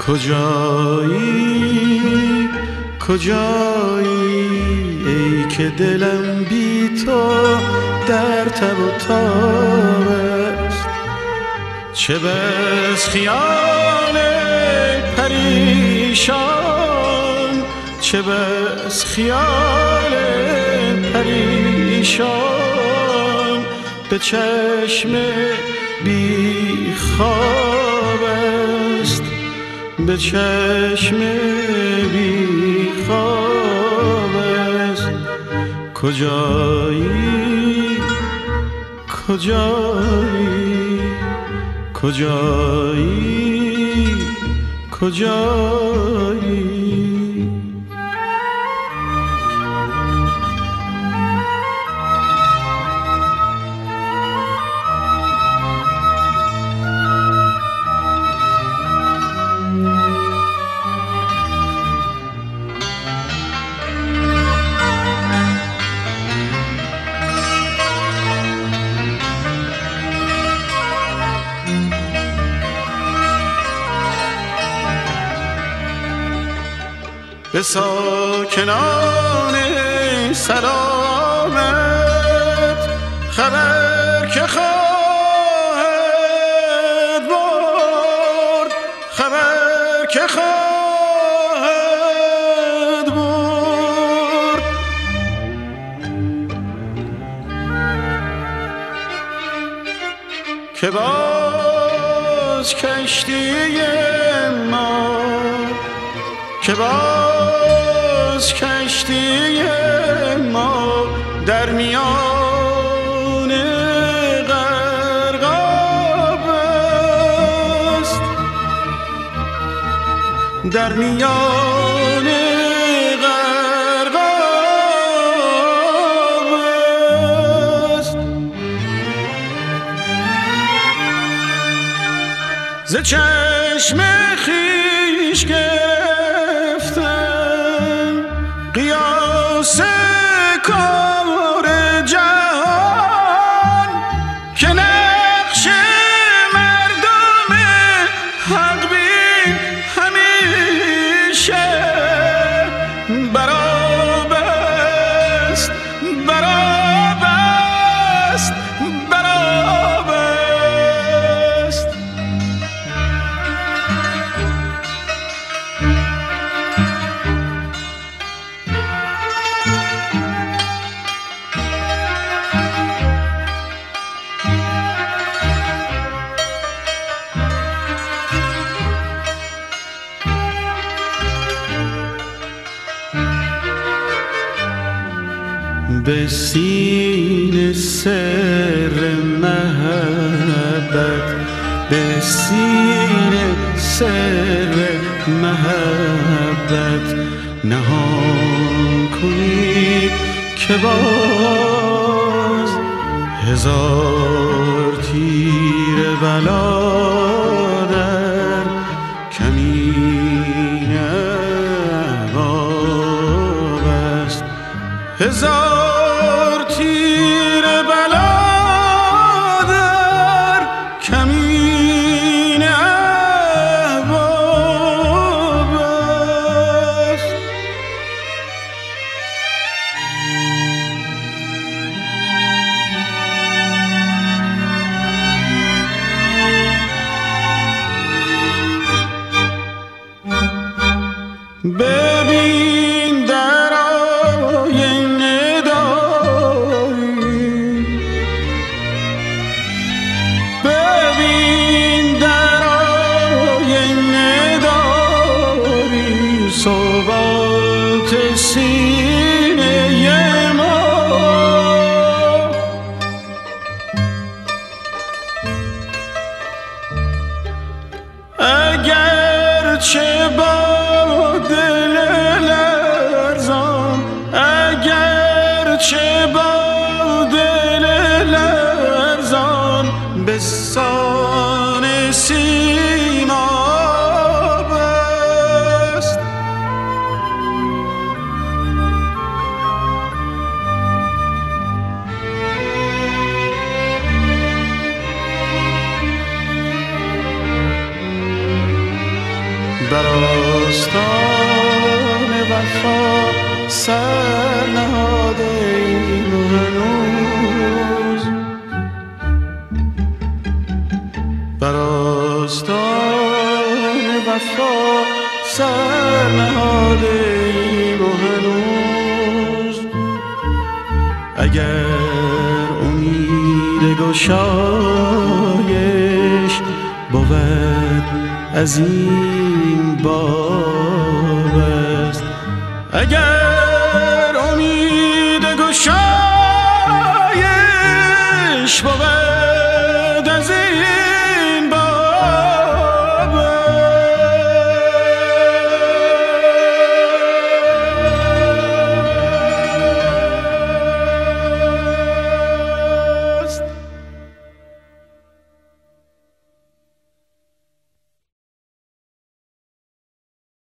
کجایی کجایی ای که دلم بی تو در تب و تاب است. چه بس خیال پریشان، چه بس خیال پریشان به چشم بی خواب است، به چشم بی خواب است. کجایی کجایی کجایی کجایی. به ساکنان سلامت خبر که خواهد برد، خبر که خواهد برد. که باز کشتی ما، که باز کشتی ما در میان غرقاب است، در میان غرقاب است. ز چشم خویش قیاس کار جهان که نقش مردم حق بین همیشه براب است، براب است، براب است. به سینه سر محبت، به سینه سر محبت نهان کنید که باز هزار تیر بلا در کمین احباب است. هزار تیر بلا در کمین احباب است. ببین در آینه داری، ببین در آینه داری ثبات سینه ما. اگر چه با دل لرزان، اگر چه با دل لرزان به سان سیماب است. بر آستان وفا سر نهاده ایم هنوز، بر آستان وفا سر نهاده ایم هنوز. اگر امید گشایش بود از این باب است، اگر